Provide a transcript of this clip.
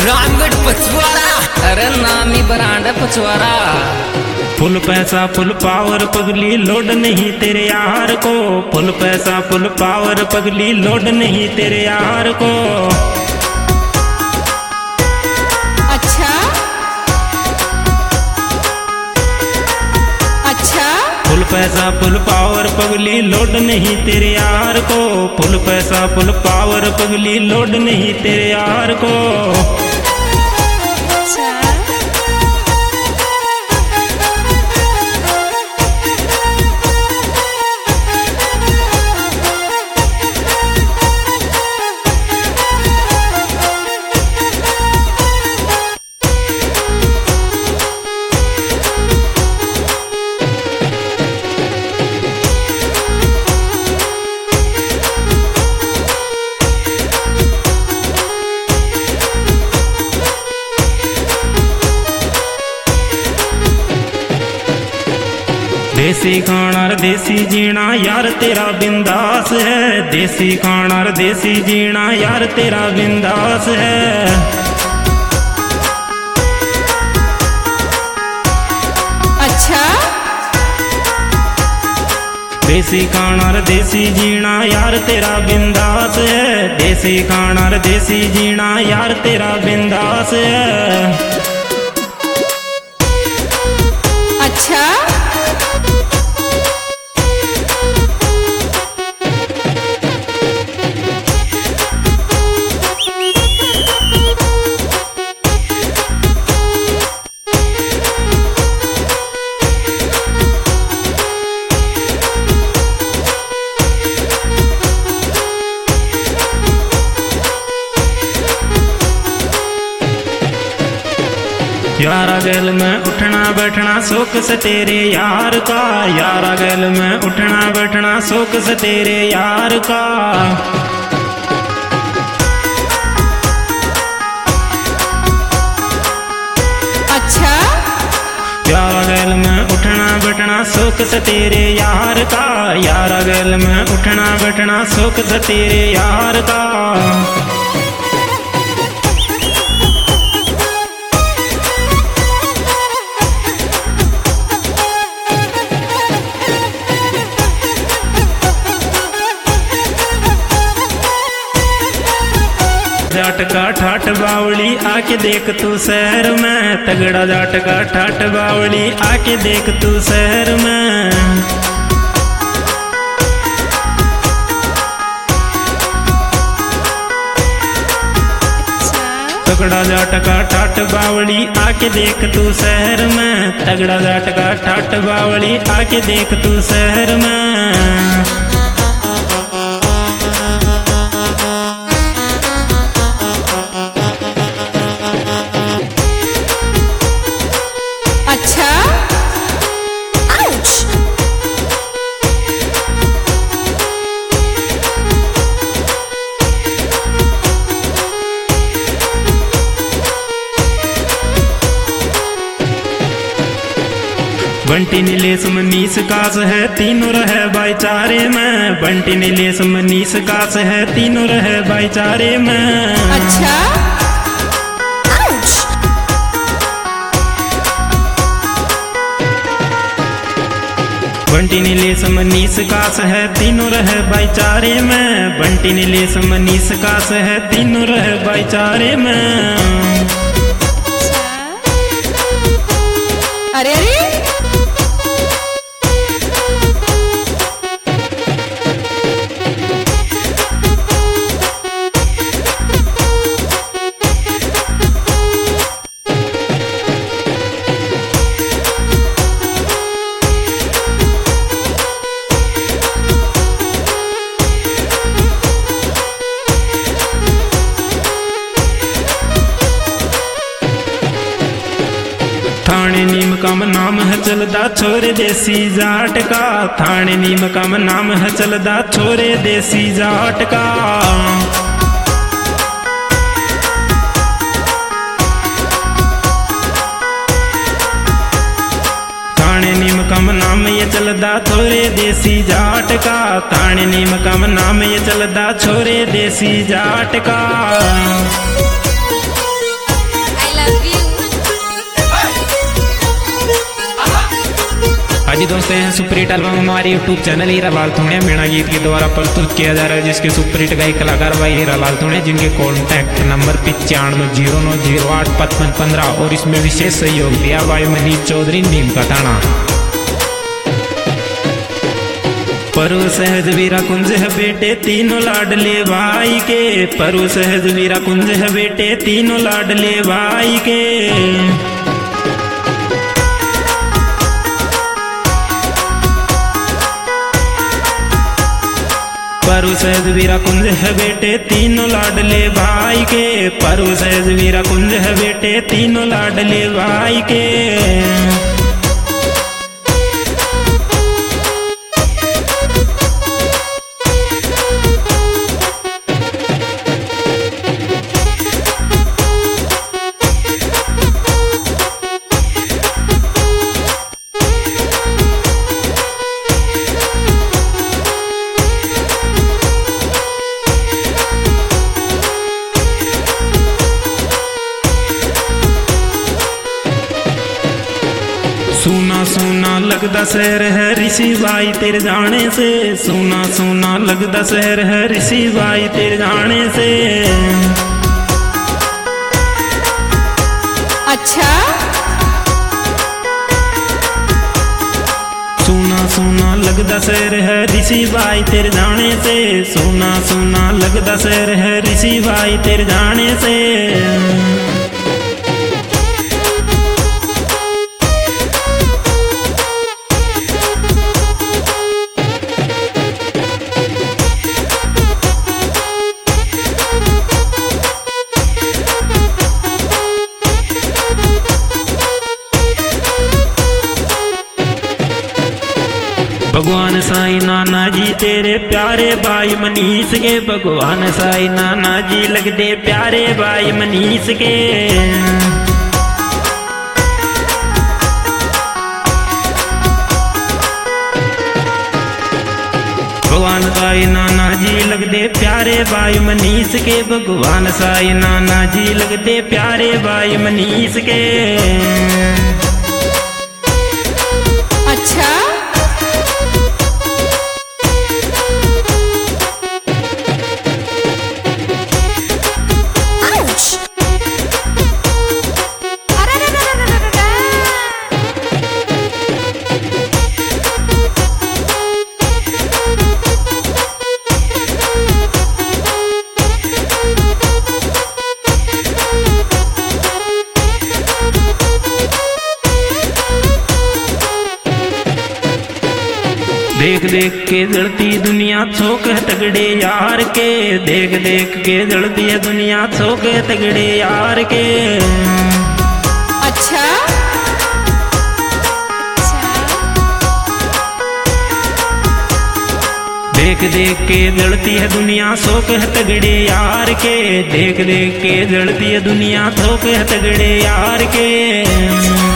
रामगढ़ पचवाड़ा। अरे नामी बरांडा पचवाड़ा। फुल पैसा फुल पावर पगली लोड नहीं तेरे यार को। फुल पैसा फुल पावर पगली लोड नहीं तेरे यार को। अच्छा अच्छा। फुल पैसा फुल पावर पगली लोड नहीं तेरे यार को। फुल पैसा फुल पावर पगली लोड नहीं तेरे यार को। देसी खाना और देसी जीना यार तेरा बिंदास है। देसी खाना और देसी जीना यार तेरा बिंदास है। अच्छा। देसी खाना और देसी जीना यार तेरा बिंदास है। देसी खाना और देसी जीना यार तेरा बिंदास है। अच्छा। यारा गैल में उठना बैठना शौक से तेरे यार का। यारा गैल में उठना बैठना शौक से तेरे यार का। अच्छा। यारा गैल में उठना बैठना शौक से तेरे यार का। यारा गैल में उठना बैठना शौक से तेरे यार का। जाट का ठाट बावली आके देख तू शहर में। तगड़ा जाट का ठाट बावली आके देख तू शहर में। तगड़ा जाट का ठाट बावली आके देख तू शहर में। तगड़ा जाट का ठाट बावली आके देख तू शहर में। अच्छा। आउच। बंटी नीलेश मनीष कास है तीनों रहे भाईचारे में। बंटी नीलेश मनीष कास है तीनों रहे भाईचारे में। अच्छा। आउच। बंटी नीलेश मनीष कास है तीनों रहे भाईचारे में। बंटी नीलेश मनीष कास है तीनों रहे भाईचारे में। अरे अरे। थाने नीम का नाम है चलदा छोरे देसी जाट का। थाने नीम का नाम है चलदा छोरे देसी जाट का। थाने नीम का नाम ये चलदा छोरे देसी जाट का। थाने नीम का नाम ये चलदा छोरे देसी जाट का। जी दोस्तों, यह सुपरहिट एल्बम हमारे यूट्यूब चैनल हीरालाल थोड़िया मीणा गीत के द्वारा प्रस्तुत किया जा रहा है, जिसके सुपरहिट गायक कलाकार भाई हीरालाल थोड़िया, जिनके कॉन्टैक्ट नंबर 9509085515 और इसमें विशेष सहयोग दिया भाई मनीष चौधरी नीम का थाना। परु सहज वीरा कुंज है बेटे तीनों लाडले भाई के, परु सहज वीरा कुंज है बेटे तीनों लाडले भाई के। परु सहज वीरा कुंज है बेटे तीनों लाडले भाई के, परु सहज वीरा कुंज है बेटे तीनों लाडले भाई के। सूना सूना लगदा शहर है ऋषि भाई तेरे जाने से, सूना सूना लगदा शहर है ऋषि भाई तेरे जाने से। अच्छा सूना सूना लगदा शहर है ऋषि भाई तेरे जाने से, सूना सूना लगदा शहर है ऋषि भाई तेरे जाने से। भगवान साईं नाना जी तेरे प्यारे भाई मनीष के, भगवान साईं नाना जी लगदे प्यारे भाई मनीष के। भगवान साईं नाना जी लगदे प्यारे भाई मनीष के, भगवान साईं नाना जी लगदे प्यारे भाई मनीष के। अच्छा देख देख के जलती दुनिया छोक है तगड़े यार के, देख देख के जलती है दुनिया छोक है तगड़े यार के। अच्छा देख देख के जलती है दुनिया शोक है तगड़े यार के, देख देख के जलती है दुनिया शोक है तगड़े यार के।